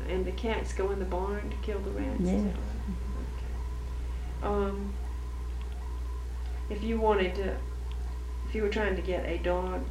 And the cats go in the barn to kill the rats? Yeah. Is that right? Okay. If you wanted to, if you were trying to get a dog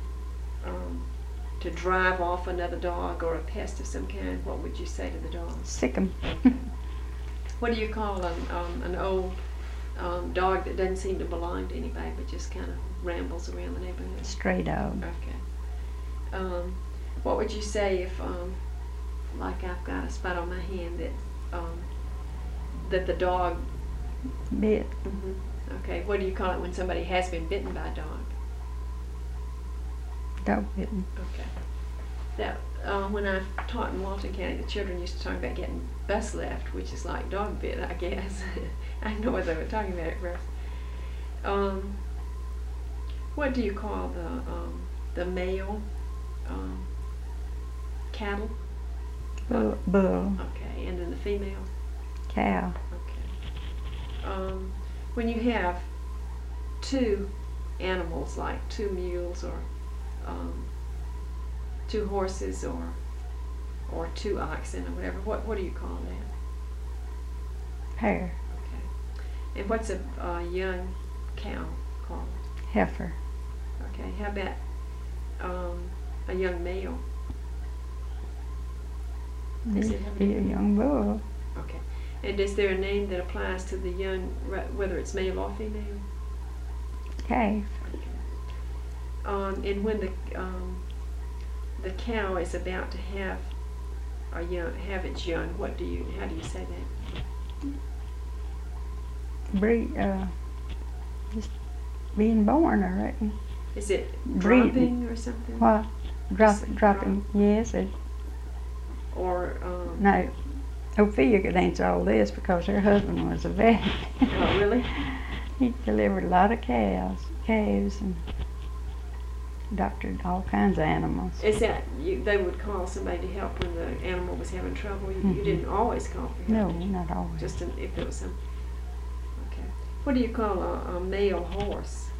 to drive off another dog or a pest of some kind, what would you say to the dog? Sick 'em. What do you call an old dog that doesn't seem to belong to anybody but just kind of rambles around the neighborhood? Stray dog. Okay. What would you say if, like I've got a spot on my hand that the dog Bit. Okay, what do you call it when somebody has been bitten by a dog? Dog bitten. Okay. That when I taught in Walton County, the children used to talk about getting bus left, which is like dog bit, I guess. I didn't know what they were talking about at first. What do you call the male cattle? Bull. Okay, and then the female? Cow. Okay. When you have two animals, like two mules or two horses or two oxen or whatever, what do you call that? Hare. Okay. And what's a young cow called? Heifer. Okay. How about a young male? Does it have Be a young bull. Okay. And is there a name that applies to the young, whether it's male or female? Calf. And when the cow is about to have its young, how do you say that? Just being born, I reckon. Is it Breeding. dropping or something? What? Dropping. Yes. Or No. Ophelia could answer all this because her husband was a vet. Oh, really? He delivered a lot of calves, and doctored all kinds of animals. Is that they would call somebody to help when the animal was having trouble? You didn't always call for help? No, not always. Just if there was some. Okay. What do you call a male horse?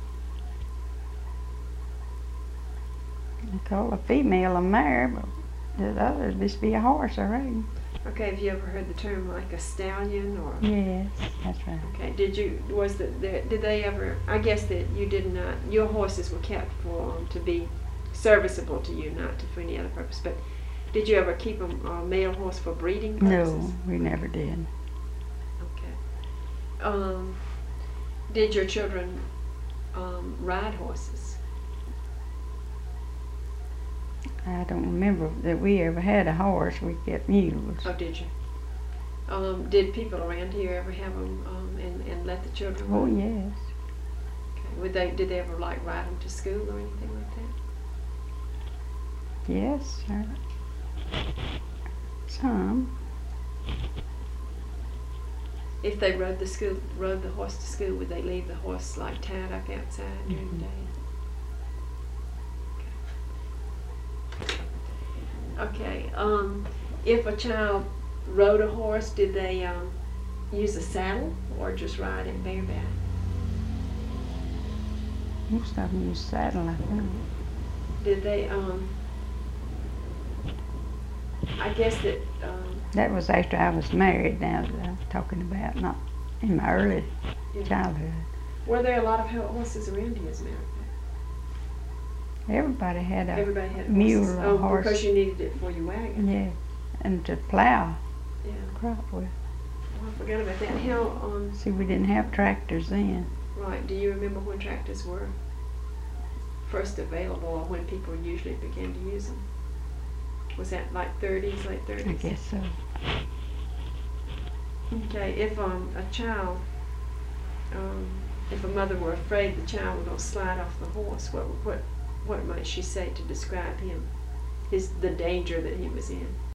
They call a female a mare, but the other would just be a horse, I reckon. Okay. Have you ever heard the term like a stallion or? Yes, that's right. Okay. Did they ever? I guess that you did not. Your horses were kept to be serviceable to you, not for any other purpose. But did you ever keep a male horse for breeding purposes? No, we never did. Okay. Did your children ride horses? I don't remember that we ever had a horse. We kept mules. Oh, did you? Did people around here ever have them and let the children ride? Oh, yes. Okay. Did they ever like ride them to school or anything like that? Yes, some. If they rode the horse to school, would they leave the horse like tied up outside during the day? Okay. If a child rode a horse, did they use a saddle or just ride it bareback? Most of them use saddle, I think. Did they? I guess that. That was after I was married. Now that I'm talking about, not in my early childhood. Were there a lot of horses around you as a matter of fact? Everybody had a mule horses. or a horse. Because you needed it for your wagon. Yeah, and to plow Yeah. crop with. Oh, I forgot about that. How? See, we didn't have tractors then. Right. Do you remember when tractors were first available, or when people usually began to use them? Was that like 30s, late 30s? I guess so. Okay. If a child, if a mother were afraid the child was going to slide off the horse, what might she say to describe him? The danger that he was in?